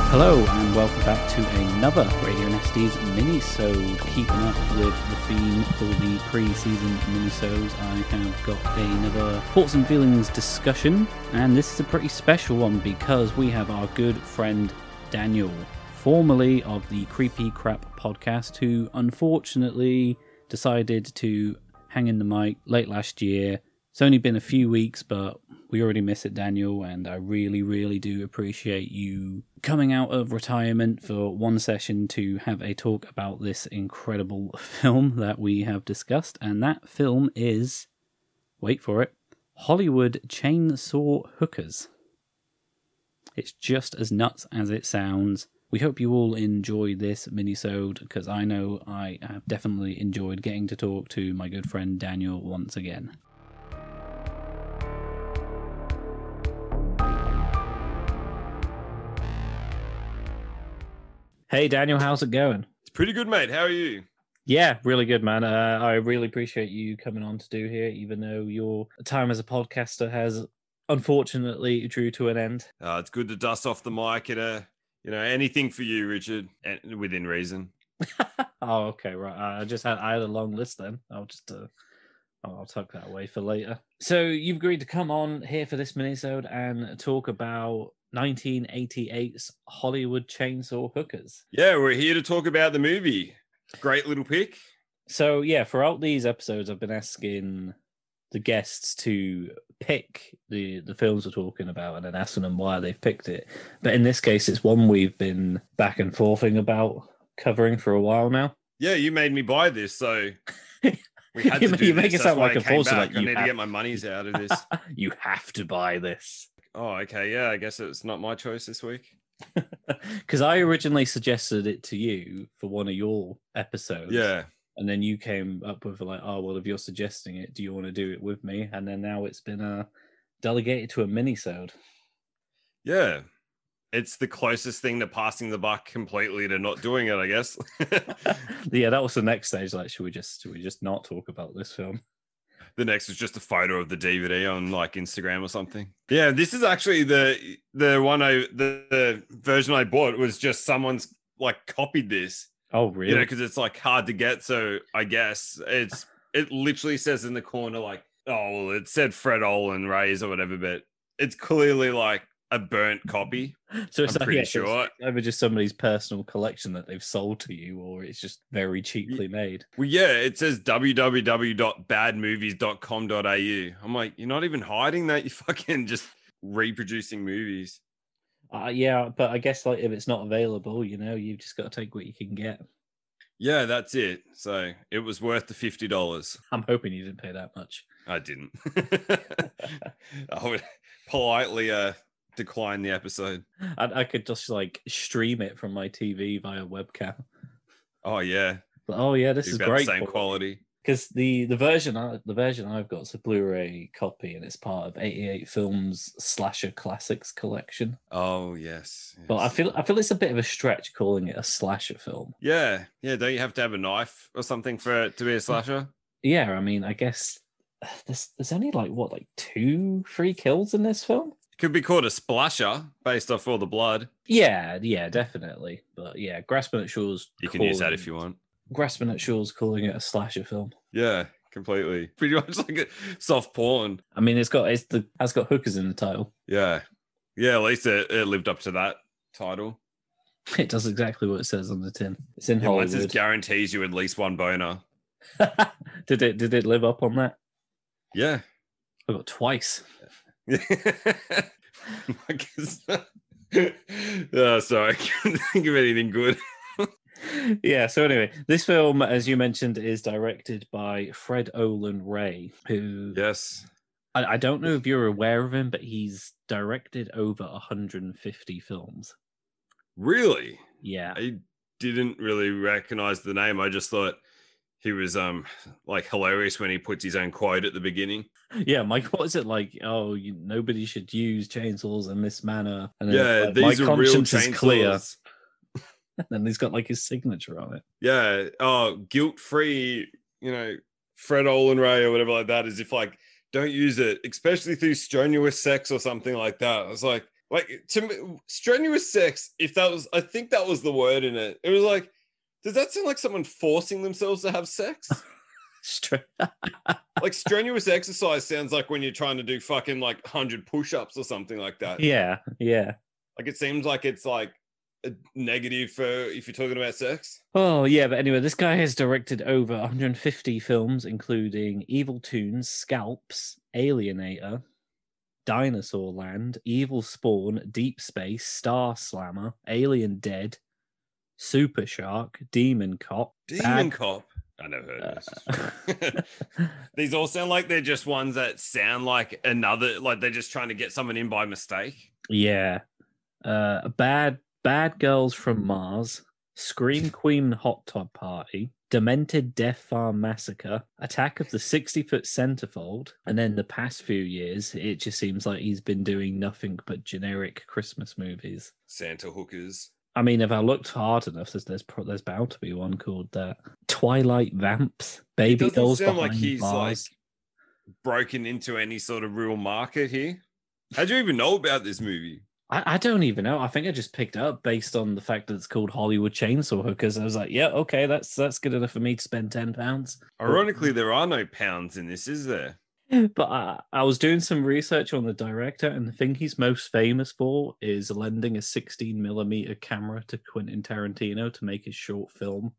Hello and welcome back to another Radio Nasties mini-sode, keeping up with the theme for the pre-season mini-sodes. I have got another thoughts and feelings discussion, and this is a pretty special one because we have our good friend Daniel, formerly of the Creepy Crap podcast, who unfortunately decided to hang in the mic late last year. It's only been a few weeks, but we already miss it, Daniel, and I really, really do appreciate you coming out of retirement for one session to have a talk about this incredible film that we have discussed. And that film is, wait for it, Hollywood Chainsaw Hookers. It's just as nuts as it sounds. We hope you all enjoy this mini-sode, because I know I have definitely enjoyed getting to talk to my good friend Daniel once again. Hey Daniel, how's it going? It's pretty good, mate. How are you? Yeah, really good, man. I really appreciate you coming on to do here, even though your time as a podcaster has unfortunately drew to an end. It's good to dust off the mic and anything for you, Richard, and within reason. Oh, okay, right. I had a long list then. I'll tuck that away for later. So you've agreed to come on here for this minisode and talk about 1988's Hollywood Chainsaw Hookers. Yeah, we're here to talk about the movie. Great little pick. So yeah, throughout these episodes, I've been asking the guests to pick the films we're talking about and then asking them why they've picked it. But in this case, it's one we've been back and forthing about covering for a while now. Yeah, you made me buy this, so we had to do you this. make it sound like a force. I need to get my monies out of this. You have to buy this. Oh, okay. Yeah, I guess it's not my choice this week. Because I originally suggested it to you for one of your episodes. Yeah. And then you came up with like, oh, well, if you're suggesting it, do you want to do it with me? And then now it's been delegated to a mini-sode. Yeah. It's the closest thing to passing the buck completely to not doing it, I guess. Yeah, that was the next stage. Like, should we just not talk about this film? The next was just a photo of the DVD on like Instagram or something. Yeah, this is actually the version I bought was just someone's like copied this. Oh, really? You know, because it's like hard to get. So I guess it literally says in the corner like, oh, well, it said Fred Olin Rays or whatever, but it's clearly like a burnt copy. So it's I'm pretty sure. It's either just somebody's personal collection that they've sold to you, or it's just very cheaply made. Well, yeah, it says www.badmovies.com.au. I'm like, you're not even hiding that. You're fucking just reproducing movies. Yeah, but I guess like if it's not available, you know, you've just got to take what you can get. Yeah, that's it. So it was worth the $50. I'm hoping you didn't pay that much. I didn't. I would politely decline the episode. I could just like stream it from my TV via webcam. Oh yeah. Oh yeah, this is great. Same quality. Because the version I've got is a Blu-ray copy, and it's part of 88 Films Slasher Classics collection. Oh yes. But I feel it's a bit of a stretch calling it a slasher film. Yeah. Don't you have to have a knife or something for it to be a slasher? Yeah, I mean, I guess there's only like 2-3 kills in this film. Could be called a splasher based off all the blood. Yeah, definitely. But yeah, Grasping at Shaw's. You can use that if you want. Grasping at Shaw's calling it a slasher film. Yeah, completely. Pretty much like a soft porn. I mean, has got hookers in the title. Yeah. At least it lived up to that title. It does exactly what it says on the tin. It's in Hollywood. Once it guarantees you at least one boner. Did it live up on that? Yeah. I got twice. Sorry, I can't think of anything good. Yeah, so anyway, this film, as you mentioned, is directed by Fred Olen Ray, who... Yes. I don't know if you're aware of him, but he's directed over 150 films. Really? Yeah. I didn't really recognize the name. I just thought he was like hilarious when he puts his own quote at the beginning. Yeah, Mike, what is it like? Oh, nobody should use chainsaws in this manner. And yeah, like, these my are real conscience chainsaws. is clear. And then he's got like his signature on it. Yeah. Oh, guilt-free, Fred Olin Ray or whatever like that, as if like, don't use it, especially through strenuous sex or something like that. I was like, Like, to me, strenuous sex, if that was, I think that was the word in it. It was like, does that sound like someone forcing themselves to have sex? Like, strenuous exercise sounds like when you're trying to do fucking like 100 push-ups or something like that. Yeah. Like, it seems like it's like a negative for if you're talking about sex. Oh, yeah, but anyway, this guy has directed over 150 films, including Evil Toons, Scalps, Alienator, Dinosaur Land, Evil Spawn, Deep Space, Star Slammer, Alien Dead, Super Shark, Demon Cop. Demon Cop. I never heard of this. These all sound like they're just ones that sound like another, like they're just trying to get someone in by mistake. Yeah. Bad Girls from Mars, Scream Queen Hot Tub Party, Demented Death Farm Massacre, Attack of the 60-Foot Centerfold, and then the past few years, it just seems like he's been doing nothing but generic Christmas movies. Santa hookers. I mean, if I looked hard enough, there's bound to be one called Twilight Vamps, Baby Dolls Sound Behind like he's Bars. like broken into any sort of real market here. How'd you even know about this movie? I don't even know. I think I just picked it up based on the fact that it's called Hollywood Chainsaw Hookers. I was like, yeah, okay, that's good enough for me to spend £10. Ironically, there are no pounds in this, is there? But I was doing some research on the director, and the thing he's most famous for is lending a 16mm camera to Quentin Tarantino to make his short film.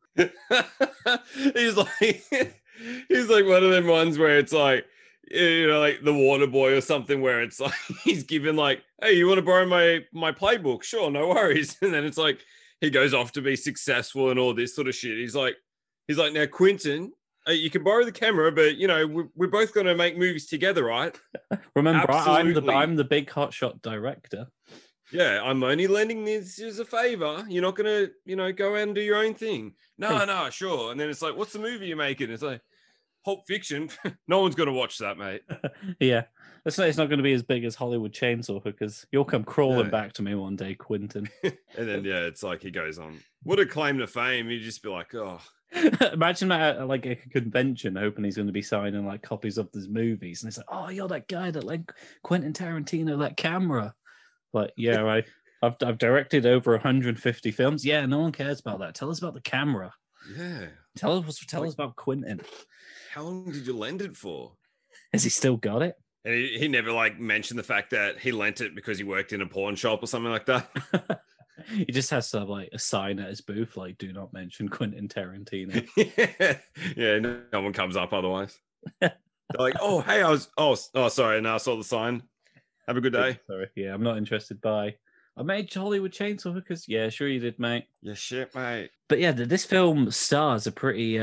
he's like one of them ones where it's like, you know, like The Water Boy or something, where it's like he's given like, hey, you want to borrow my playbook? Sure, no worries. And then it's like he goes off to be successful and all this sort of shit. He's like, now Quentin, you can borrow the camera, but you know we're both going to make movies together, right? Remember, Absolutely. I'm the big hotshot director. Yeah, I'm only lending this as a favor. You're not going to, you know, go out and do your own thing. No, sure. And then it's like, what's the movie you're making? It's like, Pulp Fiction. No one's going to watch that, mate. Yeah. It's not going to be as big as Hollywood Chainsaw Hookers. You'll come crawling back to me one day, Quentin. And then, yeah, it's like he goes on. What a claim to fame. You'd just be like, oh. Imagine that at like a convention, hoping he's going to be signing like copies of his movies. And it's like, oh, you're that guy that like Quentin Tarantino, that camera. But yeah, right. I've directed over 150 films. Yeah, no one cares about that. Tell us about the camera. Yeah. Tell us about Quentin. How long did you lend it for? Has he still got it? And he never like mentioned the fact that he lent it because he worked in a pawn shop or something like that. He just has to have like a sign at his booth, like "Do not mention Quentin Tarantino." Yeah, no one comes up otherwise. They're like, "Oh, hey, sorry, no, I saw the sign. Have a good day." Sorry, yeah, I'm not interested. Bye. I made Hollywood Chainsaw Hookers. Yeah, sure you did, mate. Yeah, shit, mate. But yeah, this film stars a pretty,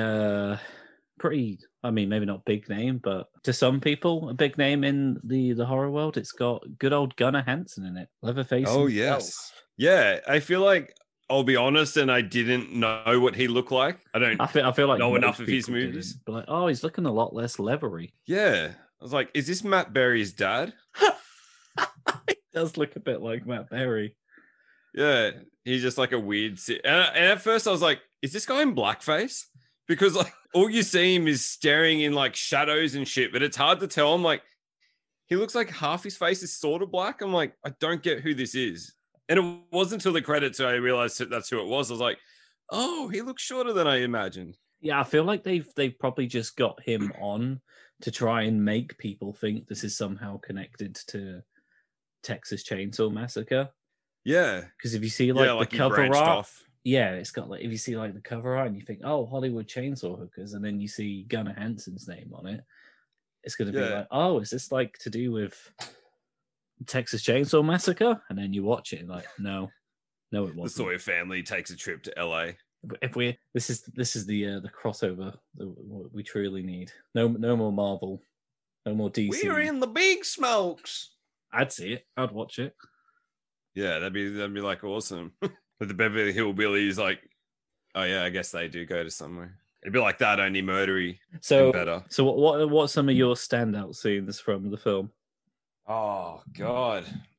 I mean, maybe not big name, but to some people, a big name in the horror world. It's got good old Gunnar Hansen in it. Leatherface. Oh, yes. Yeah, I feel like, I'll be honest, and I didn't know what he looked like. I feel like know enough of his movies. But like, oh, he's looking a lot less leathery. Yeah. I was like, is this Matt Berry's dad? He does look a bit like Matt Berry. Yeah, he's just like a weird... And at first I was like, is this guy in blackface? Because like all you see him is staring in like shadows and shit, but it's hard to tell. I'm like, he looks like half his face is sort of black. I'm like, I don't get who this is. And it wasn't until the credits I realized that that's who it was. I was like, oh, he looks shorter than I imagined. Yeah, I feel like they've probably just got him on to try and make people think this is somehow connected to Texas Chainsaw Massacre. Yeah. Because if you see like the cover art, off. Yeah, it's got like, if you see like the cover art and you think, oh, Hollywood Chainsaw Hookers, and then you see Gunnar Hansen's name on it, it's going to be like, oh, is this like to do with Texas Chainsaw Massacre? And then you watch it and like, no, it wasn't. The Sawyer family takes a trip to LA. This is the crossover that we truly need. No more Marvel, no more DC. We're in the big smokes. I'd see it. I'd watch it. Yeah, that'd be like awesome. But the Beverly Hillbillies, like, oh yeah, I guess they do go to somewhere. It'd be like that, only murdery. So better. So what are some of your standout scenes from the film? Oh God,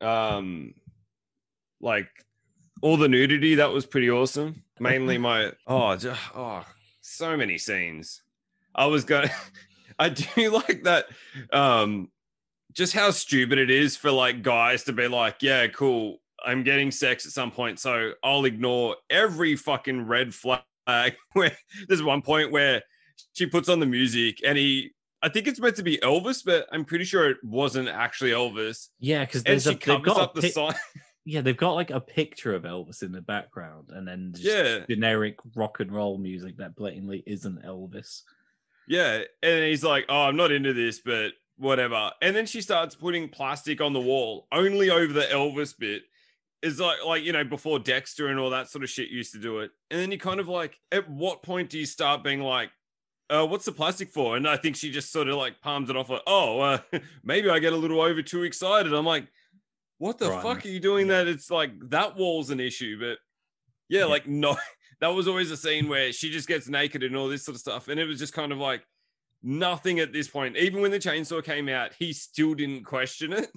like all the nudity, that was pretty awesome. Mainly so many scenes. I do like that. just how stupid it is for like guys to be like, yeah, cool, I'm getting sex at some point, so I'll ignore every fucking red flag. Where there's one point where she puts on the music and I think it's meant to be Elvis, but I'm pretty sure it wasn't actually Elvis. Yeah, because they've got the sign. Yeah, they've got like a picture of Elvis in the background, and then just generic rock and roll music that blatantly isn't Elvis. Yeah, and he's like, "Oh, I'm not into this, but whatever." And then she starts putting plastic on the wall, only over the Elvis bit. Is like you know, before Dexter and all that sort of shit used to do it. And then you kind of like, at what point do you start being like, what's the plastic for? And I think she just sort of like palms it off like, oh, maybe I get a little over too excited. I'm like, what the fuck are you doing that? It's like that wall's an issue. But yeah, like, no, that was always a scene where she just gets naked and all this sort of stuff. And it was just kind of like nothing at this point. Even when the chainsaw came out, he still didn't question it.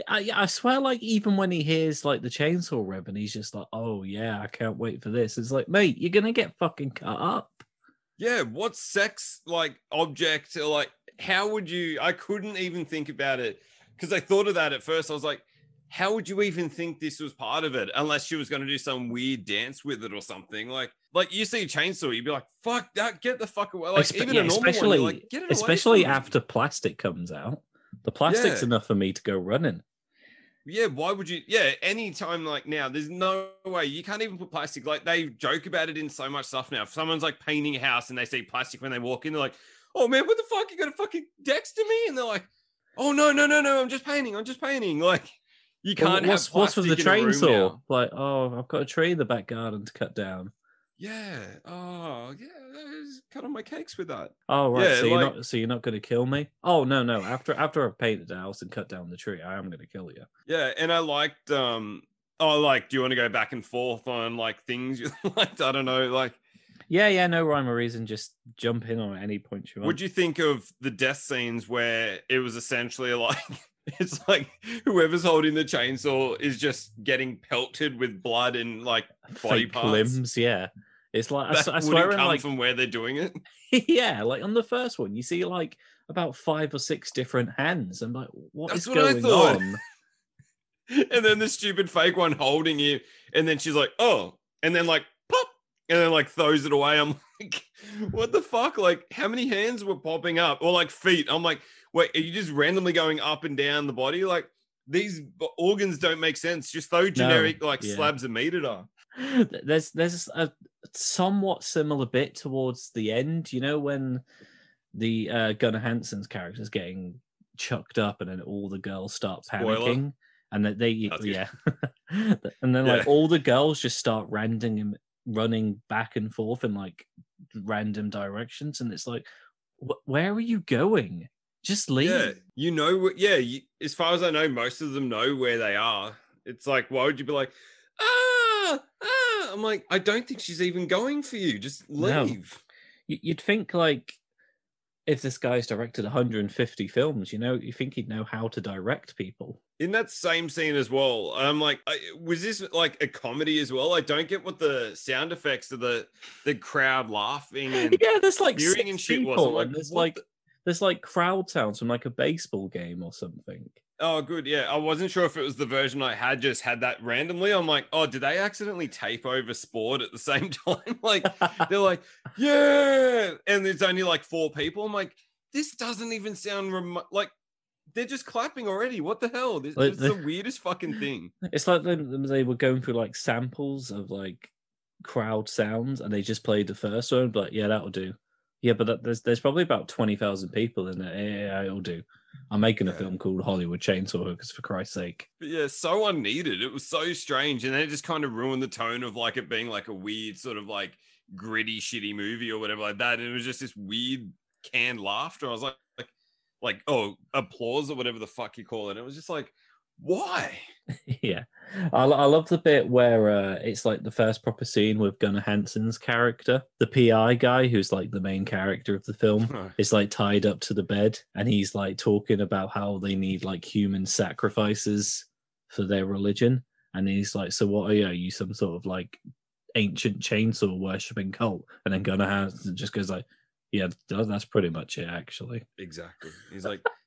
I swear, like, even when he hears like the chainsaw rev and he's just like, oh yeah, I can't wait for this. It's like, mate, you're going to get fucking cut up. Yeah, what sex like object or like how would you? I couldn't even think about it because I thought of that at first. I was like, how would you even think this was part of it unless she was going to do some weird dance with it or something? Like you see a chainsaw, you'd be like, fuck that, get the fuck away. Like even a normal one, you're like, get it away especially after plastic comes out. The plastic's enough for me to go running. Yeah, why would you? Yeah, anytime like now, there's no way. You can't even put plastic. Like they joke about it in so much stuff now. If someone's like painting a house and they see plastic when they walk in, they're like, oh man, what the fuck? You got a fucking Dexter me? And they're like, oh no, I'm just painting. Like you can't have plastic. What's with the chainsaw? Like, oh, I've got a tree in the back garden to cut down. Yeah. Oh, yeah. Cut on my cakes with that. Oh, right. Yeah, so you're not going to kill me? Oh, no. After I've painted the house and cut down the tree, I am going to kill you. Yeah, and I liked. Do you want to go back and forth on like things you liked? I don't know, like. Yeah. No rhyme or reason. Just jump in on any point you want. What'd you think of the death scenes where it was essentially like? It's like whoever's holding the chainsaw is just getting pelted with blood and like body parts. Limbs, yeah. It's like that I swear come like from where they're doing it. Yeah, like on the first one, you see like about 5 or 6 different hands. I'm like, That's what going on? And then the stupid fake one holding you, and then she's like, oh, and then like pop, and then like throws it away. I'm like, what the fuck? Like, how many hands were popping up, or like feet? I'm like, wait, are you just randomly going up and down the body? Like these organs don't make sense. Just throw generic slabs of meat at her. There's a somewhat similar bit towards the end, you know, when the Gunnar Hansen's character is getting chucked up and then all the girls start panicking. And that they and then like all the girls just start running back and forth in like random directions, and it's like, where are you going? Just leave. Yeah, you know. Yeah, as far as I know, most of them know where they are. It's like, why would you be like, I'm like, I don't think she's even going for you. Just leave. No. You'd think like if this guy's directed 150 films, you think he'd know how to direct people. In that same scene as well, I'm like, was this like a comedy as well? I don't get what the sound effects of the crowd laughing and there's like cheering and shit was. Like, there's like crowd sounds from like a baseball game or something. Oh, good. Yeah. I wasn't sure if it was the version I had just had that randomly. I'm like, oh, did they accidentally tape over Sport at the same time? Like, they're like, yeah. And there's only like 4 people. I'm like, this doesn't even sound like they're just clapping already. What the hell? This is the weirdest fucking thing. It's like they were going through like samples of like crowd sounds and they just played the first one. But yeah, that'll do. Yeah, but there's probably about 20,000 people in there. Yeah, it'll do. I'm making a film called Hollywood Chainsaw Hookers, for Christ's sake. But yeah, so unneeded. It was so strange. And then it just kind of ruined the tone of like it being like a weird sort of like gritty, shitty movie or whatever like that. And it was just this weird canned laughter. I was like, oh, applause or whatever the fuck you call it. It was just like, why? Yeah. I love the bit where it's like the first proper scene with Gunnar Hansen's character. The PI guy, who's like the main character of the film, is like tied up to the bed and he's like talking about how they need like human sacrifices for their religion. And he's like, so what are you? Are you some sort of like ancient chainsaw worshipping cult? And then Gunnar Hansen just goes like, yeah, that's pretty much it, actually. Exactly. He's like,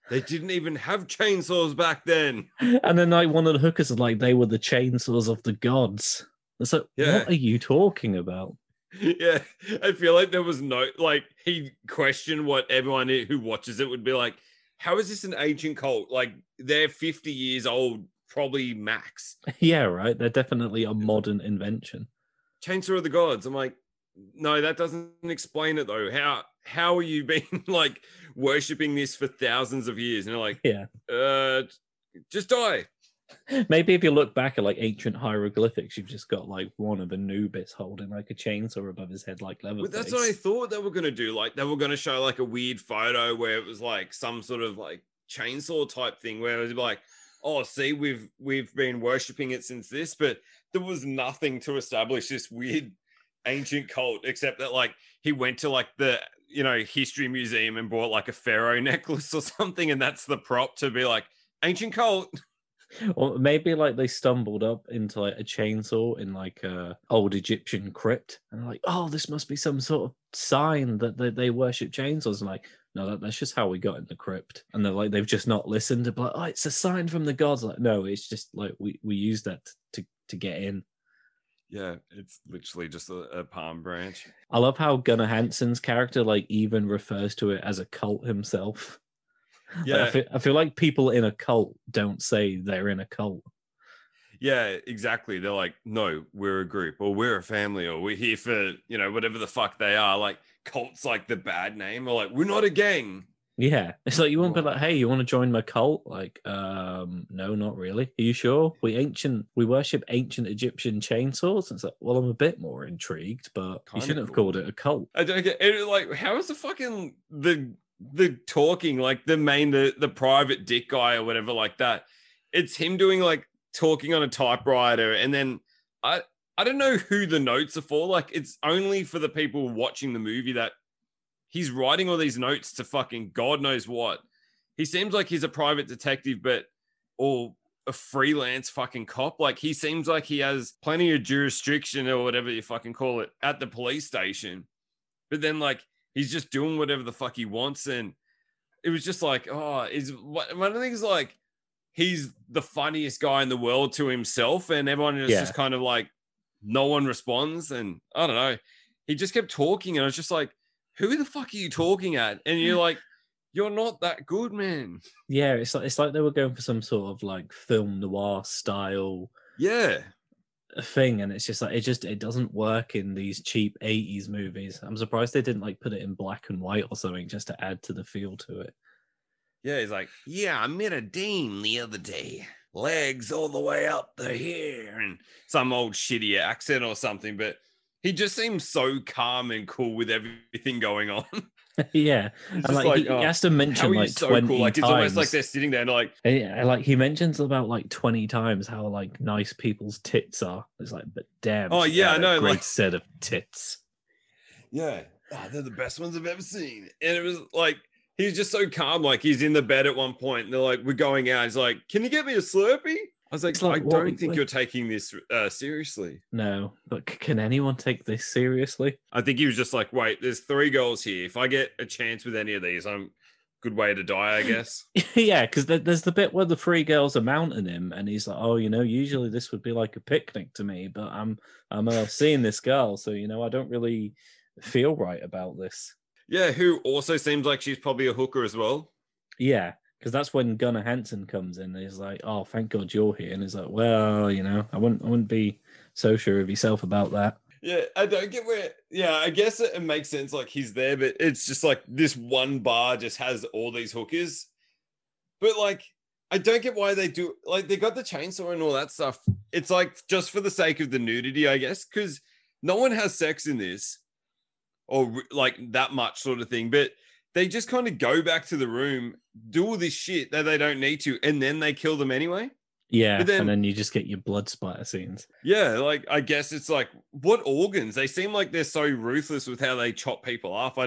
They didn't even have chainsaws back then. And then like one of the hookers is like, they were the chainsaws of the gods. It's like, Yeah. what are you talking about? Yeah, I feel like there was no, like, he questioned what everyone who watches it would be like, how is this an ancient cult? Like, they're 50 years old, probably max. Yeah, right. They're definitely a modern invention. Chainsaw of the Gods. I'm like, no, that doesn't explain it though. How are you been like worshipping this for thousands of years? And they're like, Yeah. Just die. Maybe if you look back at like ancient hieroglyphics, you've just got like one of Anubis holding like a chainsaw above his head, like Leatherface. But that's what I thought they were gonna do. Like they were gonna show like a weird photo where it was like some sort of like chainsaw type thing where it was like, oh, see, we've been worshipping it since this, but there was nothing to establish this weird ancient cult except that like he went to like the history museum and bought like a pharaoh necklace or something, and that's the prop to be like ancient cult. Or maybe like they stumbled up into like a chainsaw in like a old Egyptian crypt, and they're like, oh, this must be some sort of sign that they worship chainsaws. And like, no, that's just how we got in the crypt. And they're like, they've just not listened. They're like, oh, it's a sign from the gods. Like, no, it's just like we use that to get in. Yeah, it's literally just a palm branch. I love how Gunnar Hansen's character like even refers to it as a cult himself. Yeah, like, I feel like people in a cult don't say they're in a cult. Yeah, exactly. They're like, no, we're a group, or we're a family, or we're here for whatever the fuck they are. Like cult's like the bad name, or like we're not a gang. Yeah, it's like you won't be like, hey, you want to join my cult? Like, no, not really. Are you sure? We worship ancient Egyptian chainsaws. It's like, well, I'm a bit more intrigued, but you shouldn't have called it a cult. I don't get it. Like, how is the fucking the talking, like the private dick guy or whatever like that? It's him doing like talking on a typewriter, and then I don't know who the notes are for. Like, it's only for the people watching the movie that he's writing all these notes to fucking God knows what. He seems like he's a private detective, or a freelance fucking cop. Like, he seems like he has plenty of jurisdiction or whatever you fucking call it at the police station. But then, like, he's just doing whatever the fuck he wants. And it was just like, one of the things, like, he's the funniest guy in the world to himself, and everyone is just kind of like, no one responds. And I don't know. He just kept talking, and I was just like, who the fuck are you talking at? And you're like, you're not that good, man. Yeah, it's like they were going for some sort of like film noir style thing, and it's just like it doesn't work in these cheap 80s movies. I'm surprised they didn't like put it in black and white or something just to add to the feel to it. Yeah, he's like, yeah, I met a dame the other day. Legs all the way up to here, and some old shitty accent or something, but he just seems so calm and cool with everything going on. Yeah, and like, he has to mention like so 20 cool. Like, times. It's almost like they're sitting there and like, yeah, like he mentions about like 20 times how like nice people's tits are. It's like, but damn, oh yeah, I know, great like, set of tits. Yeah, they're the best ones I've ever seen. And it was like, he's just so calm. Like, he's in the bed at one point, and they're like, we're going out. He's like, can you get me a Slurpee? I was like, I don't think you're taking this seriously. No, but can anyone take this seriously? I think he was just like, wait, there's 3 girls here. If I get a chance with any of these, I'm good way to die, I guess. Yeah, because there's the bit where the 3 girls are mounting him, and he's like, oh, usually this would be like a picnic to me, but I'm seeing this girl, so I don't really feel right about this. Yeah, who also seems like she's probably a hooker as well. Yeah. Because that's when Gunnar Hansen comes in. And he's like, "Oh, thank God you're here." And he's like, "Well, I wouldn't be so sure of yourself about that." Yeah, I don't get where. Yeah, I guess it makes sense. Like, he's there, but it's just like this one bar just has all these hookers. But like, I don't get why they do. Like, they got the chainsaw and all that stuff. It's like just for the sake of the nudity, I guess, because no one has sex in this, or like that much sort of thing. But they just kind of go back to the room, do all this shit that they don't need to, and then they kill them anyway. Yeah, and then you just get your blood splatter scenes. Yeah, like, I guess it's like, what organs? They seem like they're so ruthless with how they chop people up. I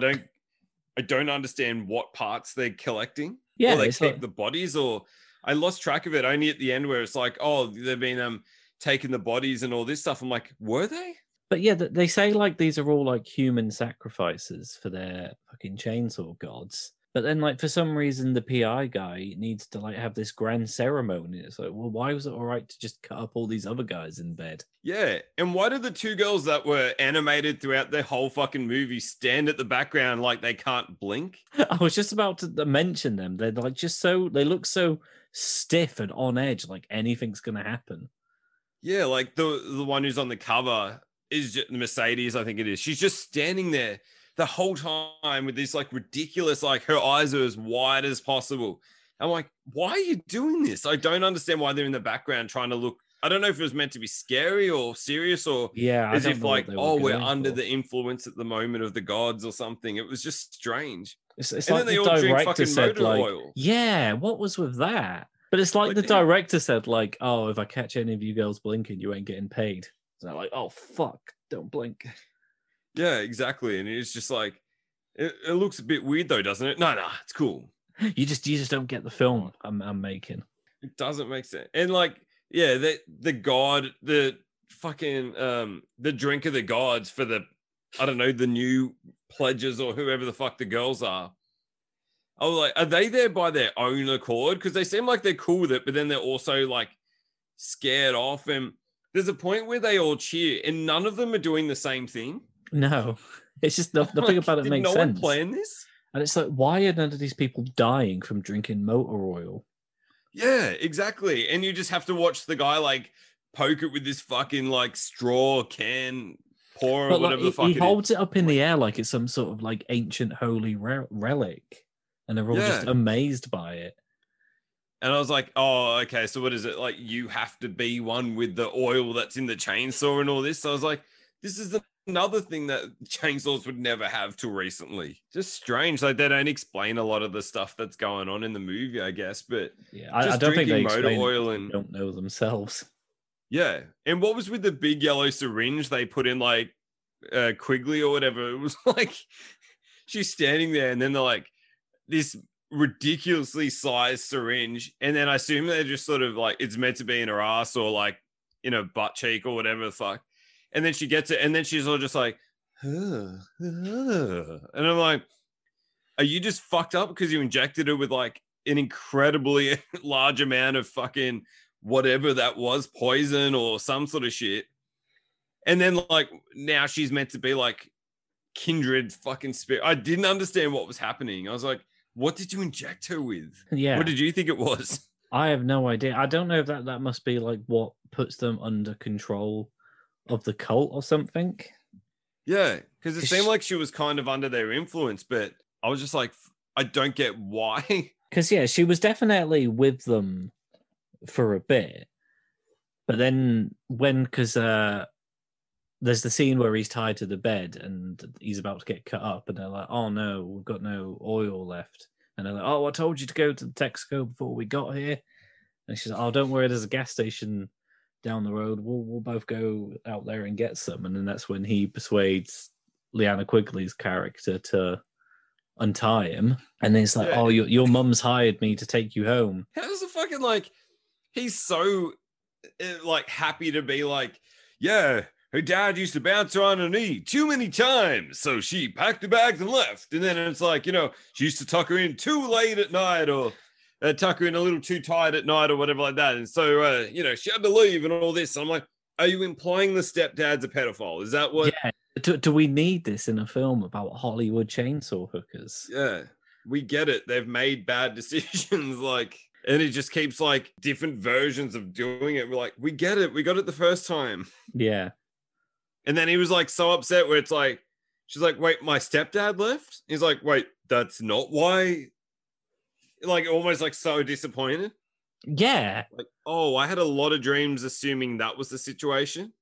don't understand what parts they're collecting. Yeah, or they keep the bodies, or I lost track of it only at the end where it's like, oh, they've been taking the bodies and all this stuff. I'm like, were they? But yeah, they say like these are all like human sacrifices for their fucking chainsaw gods. But then, like, for some reason, the PI guy needs to like have this grand ceremony. It's like, well, why was it all right to just cut up all these other guys in bed? Yeah. And why did the two girls that were animated throughout the whole fucking movie stand at the background like they can't blink? I was just about to mention them. They're like just so they look so stiff and on edge, like anything's gonna happen. Yeah, like the one who's on the cover is just, Mercedes, I think it is. She's just standing there the whole time with this like ridiculous, like her eyes are as wide as possible. I'm like, why are you doing this? I don't understand why they're in the background trying to look. I don't know if it was meant to be scary or serious or as if like, oh, we're under the influence at the moment of the gods or something. It was just strange. It's and like then they the all drink director fucking said, motor like, oil. yeah, what was with that? But it's like the director said, like, oh, if I catch any of you girls blinking, you ain't getting paid. So they're like, oh, fuck, don't blink. Yeah, exactly. And it's just like, it looks a bit weird though, doesn't it? No, it's cool. You just don't get the film I'm making. It doesn't make sense. And like, yeah, the god, the fucking the drink of the gods for the, I don't know, the new pledges or whoever the fuck the girls are. I was like, are they there by their own accord? Because they seem like they're cool with it, but then they're also like scared off. And there's a point where they all cheer, and none of them are doing the same thing. No, it's just nothing about it makes sense. Did no one plan this? And it's like, why are none of these people dying from drinking motor oil? Yeah, exactly. And you just have to watch the guy like poke it with this fucking like straw can pour or whatever the fuck. He holds it up in the air like it's some sort of like ancient holy relic, and they're all just amazed by it. And I was like, oh, okay. So what is it like? You have to be one with the oil that's in the chainsaw and all this. So I was like, this is another thing that chainsaws would never have till recently. Just strange. Like they don't explain a lot of the stuff that's going on in the movie, I guess. But yeah, I don't think they motor oil and don't know themselves. Yeah. And what was with the big yellow syringe they put in like Quigley or whatever? It was like she's standing there and then they're like this ridiculously sized syringe. And then I assume they're just sort of like it's meant to be in her ass or like in her butt cheek or whatever the fuck. And then she gets it, and then she's all just like, and I'm like, are you just fucked up because you injected her with like an incredibly large amount of fucking whatever that was, poison or some sort of shit? And then like now she's meant to be like kindred fucking spirit. I didn't understand what was happening. I was like, what did you inject her with? Yeah. What did you think it was? I have no idea. I don't know if that must be like what puts them under control of the cult or something. Yeah, because it seemed like she was kind of under their influence, but I was just like, I don't get why. Because yeah, she was definitely with them for a bit, but then because there's the scene where he's tied to the bed and he's about to get cut up, and they're like, "Oh no, we've got no oil left," and they're like, "Oh, I told you to go to the Texaco before we got here," and she's like, "Oh, don't worry, there's a gas station down the road. We'll both go out there and get some." And then that's when he persuades Liana Quigley's character to untie him. And then it's like, oh, your mum's hired me to take you home. How does it fucking like, he's so like happy to be like, yeah, her dad used to bounce her on her knee too many times. So she packed the bags and left. And then it's like, you know, she used to tuck her in too late at night or tuck her in a little too tight at night or whatever like that. And so, you know, she had to leave and all this. I'm like, are you implying the stepdad's a pedophile? Is that what? Yeah. Do we need this in a film about Hollywood chainsaw hookers? Yeah, we get it. They've made bad decisions. Like, and it just keeps like different versions of doing it. We're like, we get it. We got it the first time. Yeah. And then he was like so upset where it's like, she's like, wait, my stepdad left? He's like, wait, that's not why. Like almost like so disappointed. Yeah. Like, oh, I had a lot of dreams assuming that was the situation.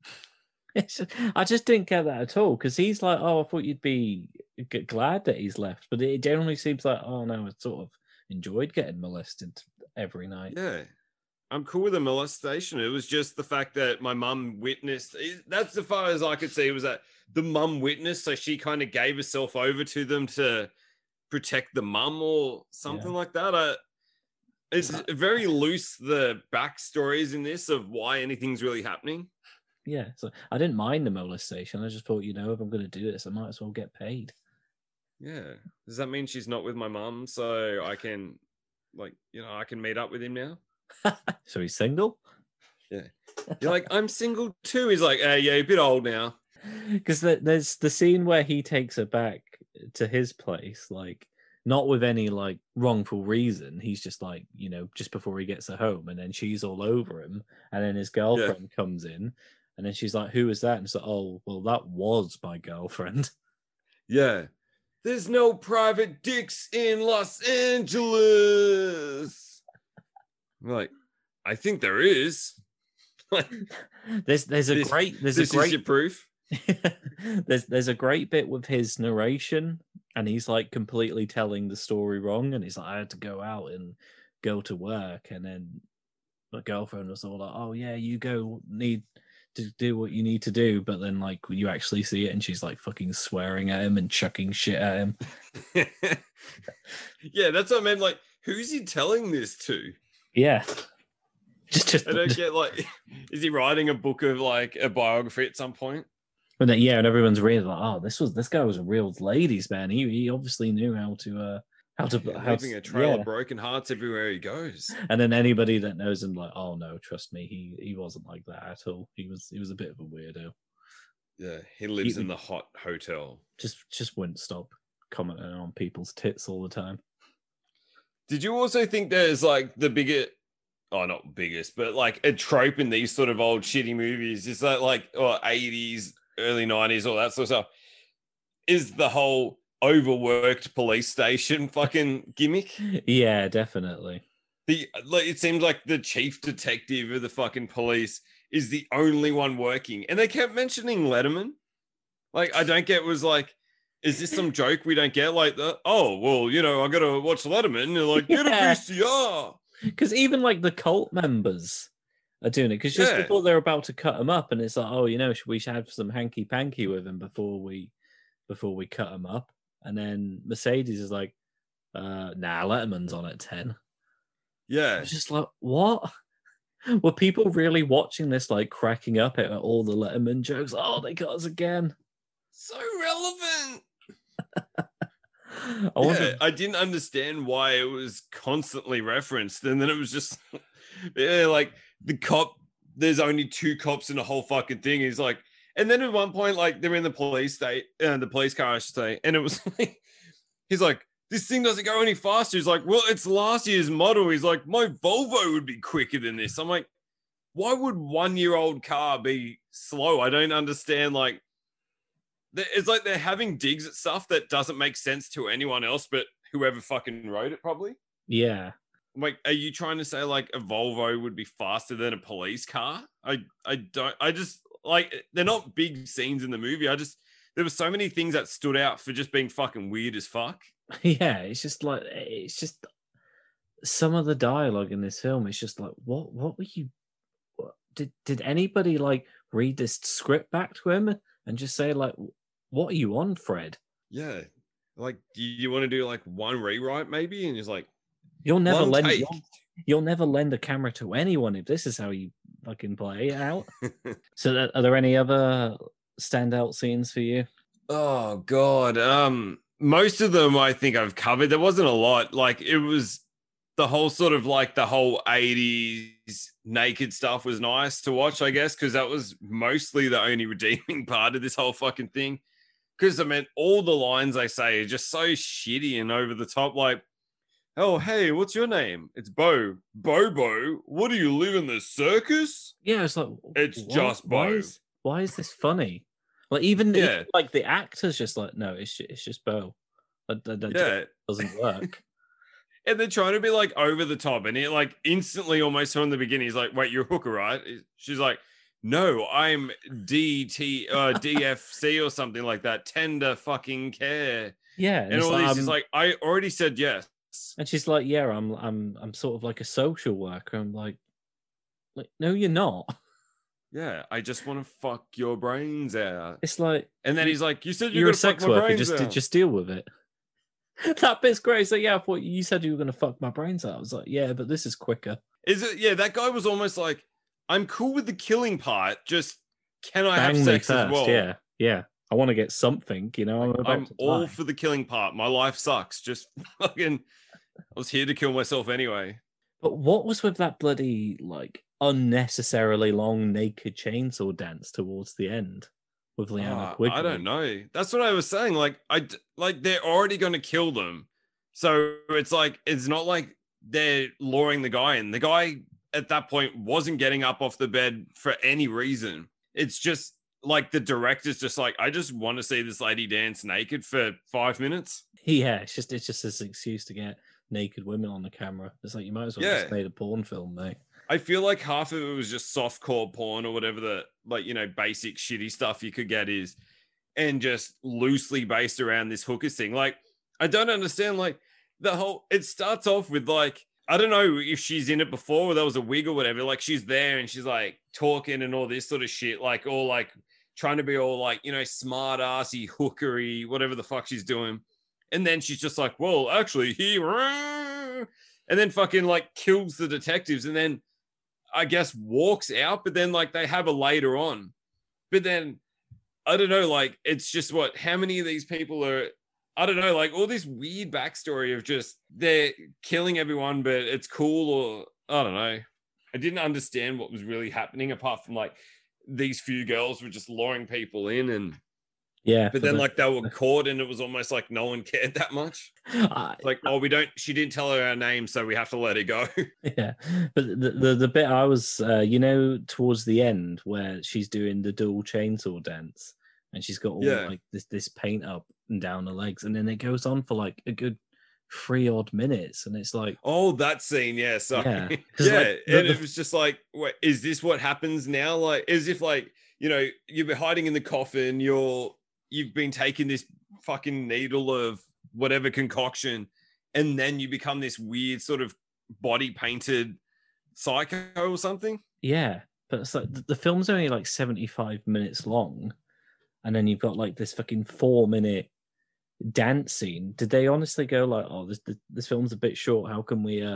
I just didn't get that at all because he's like, oh, I thought you'd be glad that he's left. But it generally seems like, oh no, I sort of enjoyed getting molested every night. Yeah. I'm cool with the molestation. It was just the fact that my mum witnessed. That's as far as I could see. Was that the mum witnessed, so she kind of gave herself over to them to protect the mum or something like that. It's very loose, the backstories in this of why anything's really happening. Yeah, so I didn't mind the molestation. I just thought, you know, if I'm going to do this, I might as well get paid. Yeah. Does that mean she's not with my mum? So I can, like, I can meet up with him now? So he's single? Yeah. You're like, I'm single too. He's like, yeah, a bit old now. Because there's the scene where he takes her back to his place, like, not with any, like, wrongful reason. He's just like, just before he gets her home, and then she's all over him, and then his girlfriend comes in, and then she's like, who is that? And it's like, oh, well, that was my girlfriend. Yeah. There's no private dicks in Los Angeles. I'm like, I think there is. There's a great is your proof. there's a great bit with his narration, and he's like completely telling the story wrong, and he's like, I had to go out and go to work, and then my girlfriend was all like, oh yeah, you need to do what you need to do, but then like you actually see it and she's like fucking swearing at him and chucking shit at him. Yeah, that's what I meant. Like, who's he telling this to? Yeah. Just I don't get, like, is he writing a book of like a biography at some point? And then, and everyone's really like, oh, this guy was a real ladies man. He obviously knew how to leaving a trail of broken hearts everywhere he goes. And then anybody that knows him, like, oh no, trust me, he wasn't like that at all. He was a bit of a weirdo. Yeah, he lives in the hot hotel. Just wouldn't stop commenting on people's tits all the time. Did you also think there's like the biggest, not biggest, but like a trope in these sort of old shitty movies is that like 80s, early 90s, all that sort of stuff, is the whole overworked police station fucking gimmick? Yeah, definitely. It seems like the chief detective of the fucking police is the only one working, and they kept mentioning Letterman. Like, I don't get, was like, is this some joke we don't get? Like, I gotta watch Letterman. And they're like, get a VCR. Because even like the cult members are doing it. Because just before they're about to cut him up, and it's like, we should have some hanky panky with him before we cut him up. And then Mercedes is like, nah, Letterman's on at 10. Yeah. It's just like, what? Were people really watching this, like cracking up at all the Letterman jokes? Oh, they got us again. So relevant. I didn't understand why it was constantly referenced. And then it was just, like the cop, there's only 2 cops in the whole fucking thing. He's like, and then at one point, like they're in the police car, I should say. And it was like, he's like, this thing doesn't go any faster. He's like, well, it's last year's model. He's like, my Volvo would be quicker than this. I'm like, why would 1-year-old car be slow? I don't understand. Like, it's like they're having digs at stuff that doesn't make sense to anyone else, but whoever fucking wrote it probably. Yeah. I'm like, are you trying to say like a Volvo would be faster than a police car? I just like, they're not big scenes in the movie. There were so many things that stood out for just being fucking weird as fuck. Yeah, it's just some of the dialogue in this film. It's just like, what were you? Did anybody like read this script back to him and just say like, what are you on, Fred? Yeah, like, do you want to do like one rewrite maybe? And he's like, you'll never lend a camera to anyone if this is how you fucking play it out. So, are there any other standout scenes for you? Oh God, most of them I think I've covered. There wasn't a lot. Like, it was the whole sort of like the whole 80s naked stuff was nice to watch, I guess, because that was mostly the only redeeming part of this whole fucking thing. Because I mean, all the lines I say are just so shitty and over the top. Like, oh, hey, what's your name? It's Bo. Bobo. What do you live in the circus? Yeah, it's like, it's just Bo. Why is this funny? Like, even like the actor's just like, no, it's just Bo. That doesn't work. And they're trying to be like over the top, and it like instantly, almost from the beginning, he's like, "Wait, you're a hooker, right?" She's like, "No, I'm DFC or something like that. Tender fucking care." Yeah, and all these is like, I already said yes. And she's like, "Yeah, I'm sort of like a social worker." I'm like, no, you're not. Yeah, I just want to fuck your brains out. It's like, and then he's like, "You said you're a sex worker. Just deal with it." That bit's great. So yeah, I thought you said you were going to fuck my brains out. I was like, yeah, but this is quicker. Is it? Yeah, that guy was almost like, I'm cool with the killing part. Just can I have sex as well? Yeah. I want to get something, you know. I'm to all die. for the killing part. My life sucks. Just fucking, I was here to kill myself anyway. But what was with that bloody like unnecessarily long naked chainsaw dance towards the end with Liana Quigley? I don't know. That's what I was saying. Like, they're already going to kill them, so it's like it's not like they're luring the guy in. The guy at that point wasn't getting up off the bed for any reason. It's just like the director's just like, I just want to see this lady dance naked for 5 minutes. Yeah, it's just this excuse to get naked women on the camera. It's like you might as well just made a porn film, mate. I feel like half of it was just softcore porn or whatever the, like, you know, basic shitty stuff you could get is, and just loosely based around this hookers thing. Like, I don't understand, like, the whole, it starts off with like, I don't know if she's in it before or there was a wig or whatever. Like, she's there and she's like talking and all this sort of shit, like all like trying to be all like, you know, smart assy, hookery, whatever the fuck she's doing. And then she's just like, well, actually, he, and then fucking like kills the detectives and then I guess walks out. But then like they have a later on. But then I don't know, like it's just what, how many of these people are, I don't know, like all this weird backstory of just they're killing everyone, but it's cool, or I don't know. I didn't understand what was really happening apart from like these few girls were just luring people in, and but then like they were caught, and it was almost like no one cared that much. Like, oh, she didn't tell her our name, so we have to let her go. Yeah, but the bit I was, you know, towards the end where she's doing the dual chainsaw dance, and she's got all like this paint up and down her legs, and then it goes on for like a good 3 odd minutes, and it's like, oh, that scene, yeah, sorry. Yeah, like, and it was just like, wait, is this what happens now? Like, as if like, you know, you've been hiding in the coffin, you've been taking this fucking needle of whatever concoction, and then you become this weird sort of body painted psycho or something. Yeah, but it's like the film's only like 75 minutes long, and then you've got like this fucking 4-minute dance scene. Did they honestly go like, oh, this film's a bit short, how can we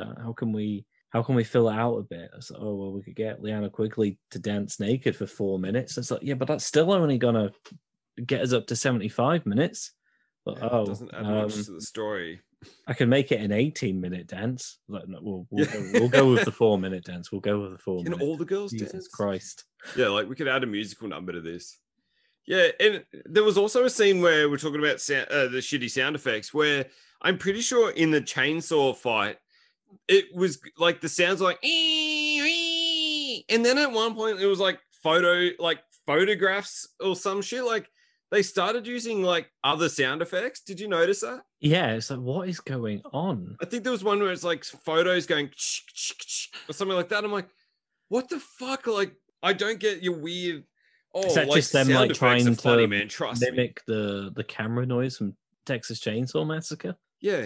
fill it out a bit? It's like, oh well, we could get Liana Quigley to dance naked for 4 minutes. It's like, yeah, but that's still only gonna get us up to 75 minutes. But it doesn't add much to the story. I can make it an 18-minute dance. Like, no, we'll go with the 4-minute dance. We'll go with the 4 minutes. Can all the girls Jesus dance? Christ. Yeah, like we could add a musical number to this. Yeah, and there was also a scene where we're talking about the shitty sound effects, where I'm pretty sure in the chainsaw fight, it was like the sounds were like, and then at one point it was like photographs or some shit. Like they started using like other sound effects. Did you notice that? Yeah, it's like, what is going on? I think there was one where it's like photos going or something like that. I'm like, what the fuck? Like, I don't get your weird. Oh, is that like, just them like trying to funny, man. Trust mimic the camera noise from Texas Chainsaw Massacre? Yeah.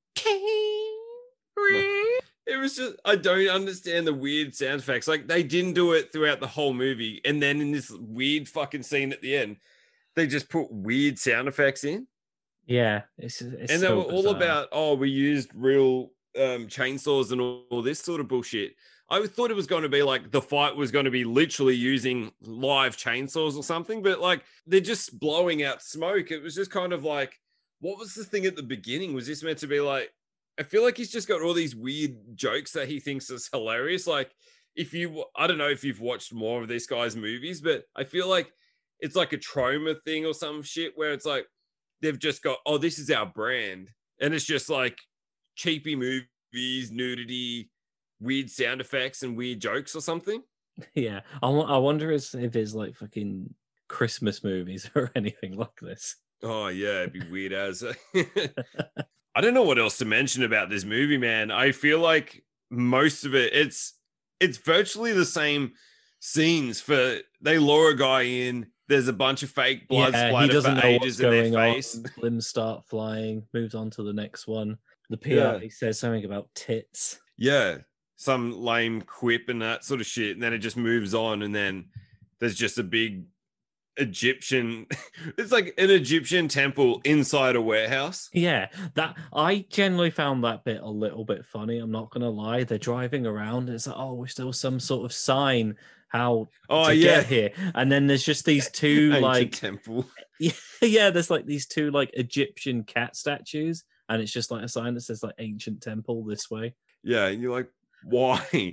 It was just, I don't understand the weird sound effects. Like they didn't do it throughout the whole movie, and then in this weird fucking scene at the end, they just put weird sound effects in. Yeah, it's and so they were bizarre. all about, oh, we used real chainsaws and all this sort of bullshit. I thought it was going to be like the fight was going to be literally using live chainsaws or something, but like they're just blowing out smoke. It was just kind of like, what was the thing at the beginning? Was this meant to be like, I feel like he's just got all these weird jokes that he thinks is hilarious. Like I don't know if you've watched more of this guy's movies, but I feel like it's like a trauma thing or some shit where it's like, they've just got, oh, this is our brand. And it's just like cheapy movies, nudity, weird sound effects and weird jokes or something. Yeah. I wonder if it's like fucking Christmas movies or anything like this. Oh, yeah. It'd be weird as. I don't know what else to mention about this movie, man. I feel like most of it, it's virtually the same scenes. They lure a guy in. There's a bunch of fake blood splatter for ages in their face. Limbs start flying, moves on to the next one. The PI says something about tits. Yeah, some lame quip and that sort of shit. And then it just moves on. And then there's just a big Egyptian. It's like an Egyptian temple inside a warehouse. Yeah, that I generally found that bit a little bit funny. I'm not gonna lie. They're driving around. And it's like, oh, wish there was some sort of sign how to get here. And then there's just these two Ancient like temple. yeah, there's like these two like Egyptian cat statues, and it's just like a sign that says like ancient temple this way. Yeah, and you're like, why?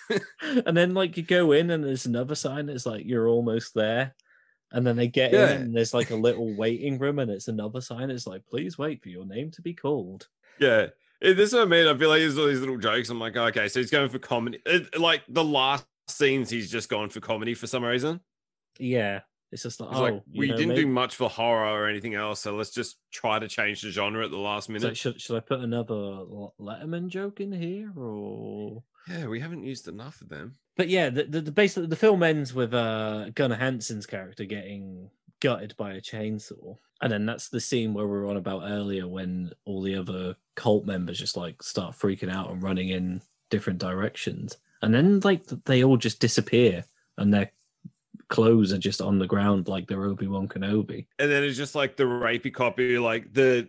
And then like you go in and there's another sign that's like you're almost there. And then they get Yeah. in and there's like a little waiting room and it's another sign. It's like, please wait for your name to be called. Yeah. This is what I mean. I feel like there's all these little jokes. I'm like, okay, so he's going for comedy. Like the last scenes, he's just gone for comedy for some reason. Yeah. It's just like, It's like, we didn't do much for horror or anything else, so let's just try to change the genre at the last minute. So should I put another Letterman joke in here, or? Yeah, we haven't used enough of them. But yeah, basically the film ends with Gunnar Hansen's character getting gutted by a chainsaw, and then that's the scene where we were on about earlier when all the other cult members just like start freaking out and running in different directions, and then like they all just disappear and their clothes are just on the ground like they're Obi-Wan Kenobi. And then it's just like the rapey copy, like the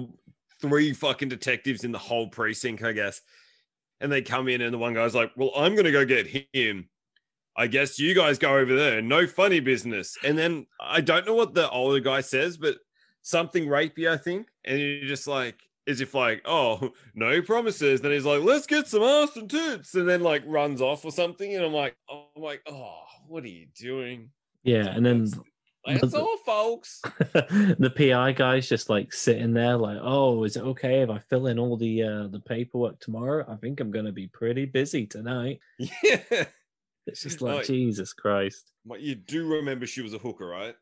three fucking detectives in the whole precinct, I guess. And they come in and the one guy's like, well, I'm going to go get him. I guess you guys go over there. No funny business. And then I don't know what the older guy says, but something rapey, I think. And you're just like, as if like, oh, no promises. Then he's like, let's get some ass and tits. And then like runs off or something. And I'm like, oh, what are you doing? Yeah. And then that's all, folks. The PI guy's just like sitting there like, oh, is it okay if I fill in all the paperwork tomorrow? I think I'm going to be pretty busy tonight. Yeah. It's just like, Jesus Christ. You do remember she was a hooker, right?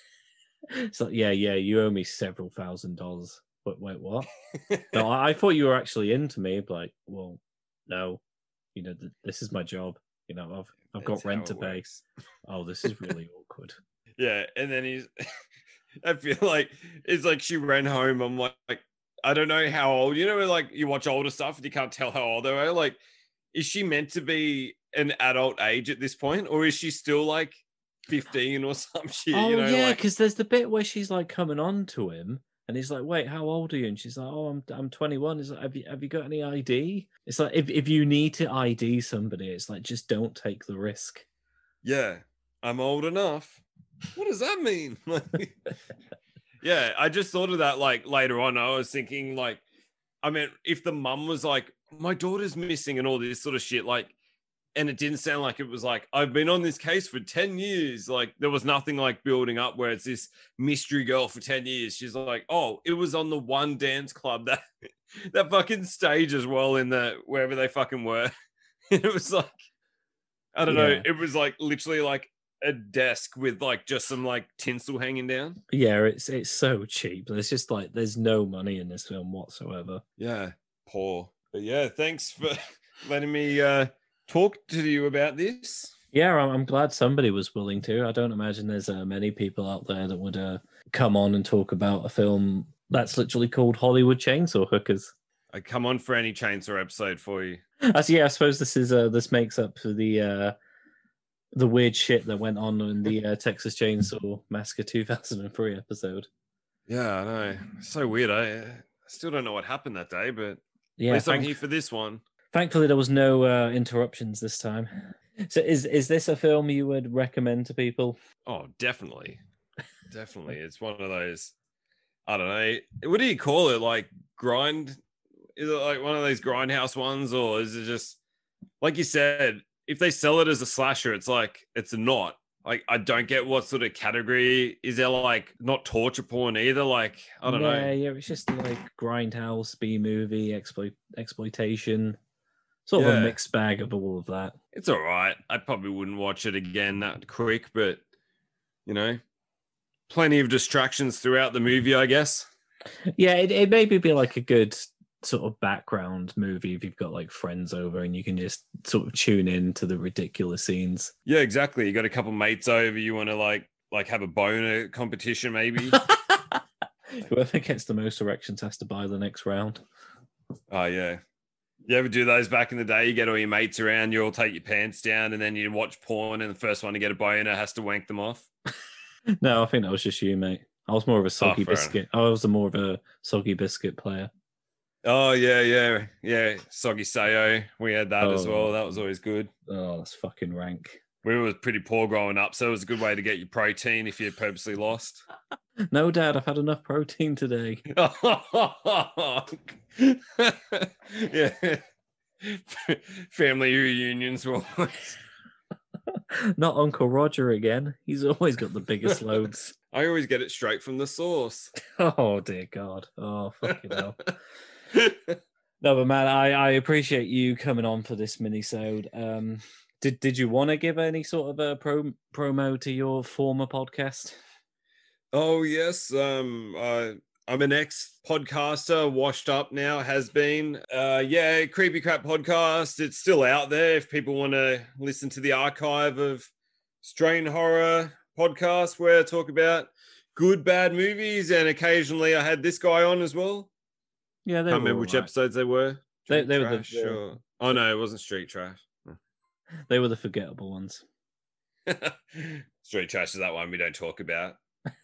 It's like, yeah, you owe me several $1,000s. But wait, what? No, I thought you were actually into me. Like, well, no, this is my job. I've got rent to pay. Oh, this is really awkward. Yeah, and then I feel like it's like she ran home. I'm like, I don't know how old. Like you watch older stuff and you can't tell how old they are. Like, is she meant to be an adult age at this point, or is she still like 15 or some shit? Oh, yeah, because there's the bit where she's like coming on to him, and he's like, "Wait, how old are you?" And she's like, "Oh, I'm 21." He's like, "Have you got any ID?" It's like if you need to ID somebody, it's like just don't take the risk. Yeah, I'm old enough. What does that mean? Yeah, I just thought of that like later on. I was thinking like, I mean, if the mum was like, my daughter's missing and all this sort of shit, like, and it didn't sound like it was like, I've been on this case for 10 years. Like there was nothing like building up where it's this mystery girl for 10 years. She's like, oh, it was on the one dance club that fucking stage as well in wherever they fucking were. It was like, I don't know. It was like literally like a desk with like just some like tinsel hanging down. Yeah, it's so cheap. There's just like there's no money in this film whatsoever. Yeah, poor. But yeah, thanks for letting me talk to you about this. Yeah, I'm glad somebody was willing to. I don't imagine there's many people out there that would come on and talk about a film that's literally called Hollywood Chainsaw Hookers. I come on for any chainsaw episode for you. I suppose this makes up for the weird shit that went on in the Texas Chainsaw Massacre 2003 episode. Yeah, I know. So weird. I still don't know what happened that day, but yeah, at least I'm here for this one. Thankfully, there was no interruptions this time. So is this a film you would recommend to people? Oh, definitely. Definitely. It's one of those, I don't know. What do you call it? Like grind? Is it like one of those grindhouse ones? Or is it just, like you said, if they sell it as a slasher, it's like, it's not. Like, I don't get what sort of category. Is there like not torture porn either? Like, I don't know. Yeah, it's just like grindhouse, B-movie, exploitation. Sort of a mixed bag of all of that. It's all right. I probably wouldn't watch it again that quick, but, plenty of distractions throughout the movie, I guess. Yeah, it maybe be like a good sort of background movie if you've got like friends over and you can just sort of tune in to the ridiculous scenes. Yeah, exactly. You got a couple mates over, you want to like have a boner competition maybe. Whoever gets the most erections has to buy the next round. Oh yeah. You ever do those back in the day? You get all your mates around, you all take your pants down and then you watch porn and the first one to get a boner has to wank them off. No, I think that was just you, mate. I was more of a soggy fair biscuit. I was more of a soggy biscuit player. Oh yeah. Soggy Sayo. We had that as well. That was always good. Oh, that's fucking rank. We were pretty poor growing up, so it was a good way to get your protein if you purposely lost. No, Dad, I've had enough protein today. Yeah. Family reunions were always... Not Uncle Roger again. He's always got the biggest loads. I always get it straight from the source. Oh, dear God. Oh, fucking hell. No, but man, I appreciate you coming on for this mini-sode. Did you want to give any sort of a promo to your former podcast? Oh yes, I'm an ex-podcaster, washed up now, has been. Creepy Crap Podcast. It's still out there if people want to listen to the archive of Strain Horror podcast where I talk about good, bad movies, and occasionally I had this guy on as well. Yeah, Can't remember which episodes they were. They were Trash, or... Oh no, it wasn't Street Trash. They were the forgettable ones. Street Trash is that one we don't talk about.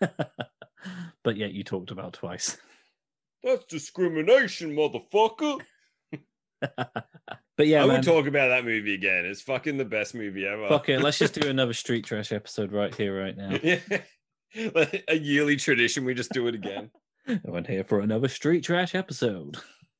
But yet you talked about twice. That's discrimination, motherfucker. But yeah, I man, would talk about that movie again. It's fucking the best movie ever. Fuck it, let's just do another Street Trash episode right here, right now. Yeah. A yearly tradition, we just do it again. I went here for another Street Trash episode.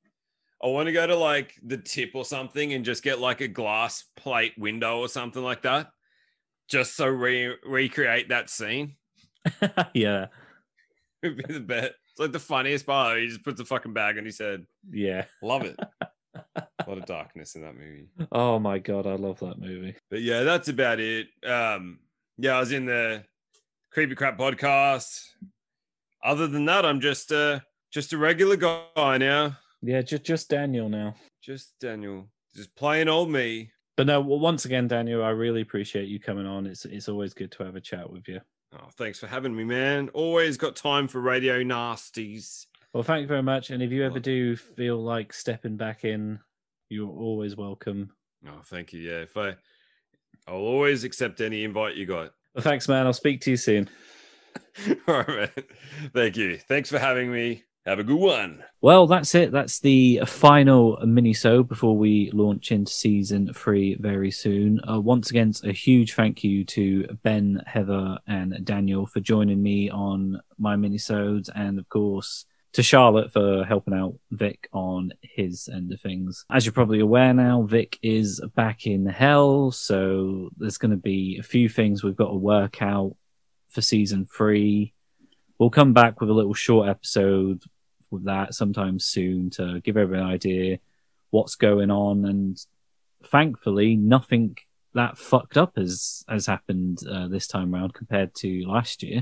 I want to go to like the Tip or something and just get like a glass plate window or something like that. Just so recreate that scene. Yeah. It'd be the best. It's like the funniest part. He just puts a fucking bag on his head. Yeah. Love it. A lot of darkness in that movie. Oh my God, I love that movie. But yeah, that's about it. I was in the Creepy Crap podcast. Other than that, I'm just a regular guy now. Yeah, just Daniel now. Just Daniel. Just plain old me. But no, well, once again, Daniel, I really appreciate you coming on. It's always good to have a chat with you. Oh, thanks for having me, man. Always got time for radio nasties. Well, thank you very much. And if you ever do feel like stepping back in, you're always welcome. Oh, thank you. Yeah, I'll always accept any invite you got. Well, thanks, man. I'll speak to you soon. All right, man. Thank you. Thanks for having me. Have a good one. Well, that's it. That's the final mini-sode before we launch into season 3 very soon. Once again, a huge thank you to Ben, Heather, and Daniel for joining me on my mini-sodes, and of course to Charlotte for helping out Vic on his end of things. As you're probably aware now, Vic is back in hell, so there's going to be a few things we've got to work out for season 3. We'll come back with a little short episode with that sometime soon to give everyone an idea what's going on, and thankfully nothing that fucked up has happened this time around compared to last year.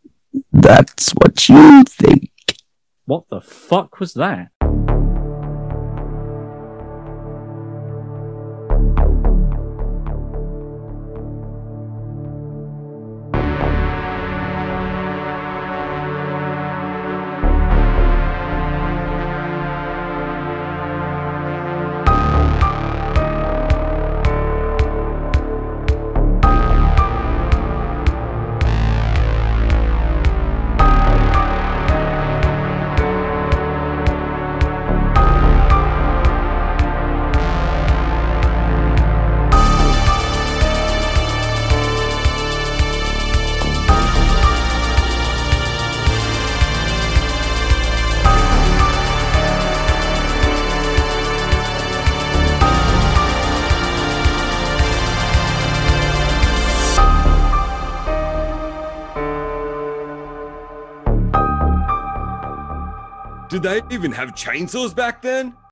That's what you think. What the fuck was that? Did they even have chainsaws back then?